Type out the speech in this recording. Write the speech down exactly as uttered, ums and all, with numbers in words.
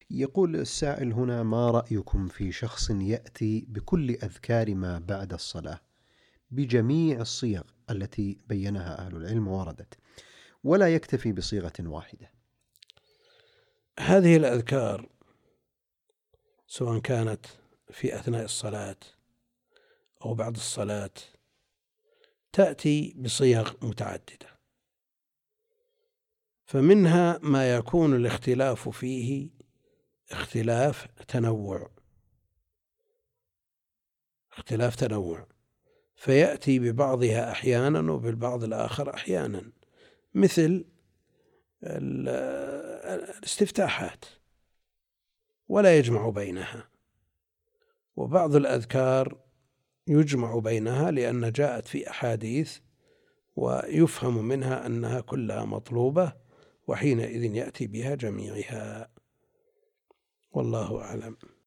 يقول السائل هنا: ما رأيكم في شخص يأتي بكل أذكار ما بعد الصلاة بجميع الصيغ التي بينها أهل العلم ووردت، ولا يكتفي بصيغة واحدة؟ هذه الأذكار سواء كانت في أثناء الصلاة أو بعد الصلاة تأتي بصيغ متعددة، فمنها ما يكون الاختلاف فيه اختلاف تنوع اختلاف تنوع فيأتي ببعضها أحيانا وبالبعض الآخر أحيانا، مثل الاستفتاحات ولا يجمع بينها، وبعض الأذكار يجمع بينها لأن جاءت في أحاديث ويفهم منها أنها كلها مطلوبة، وحينئذ يأتي بها جميعها، والله أعلم.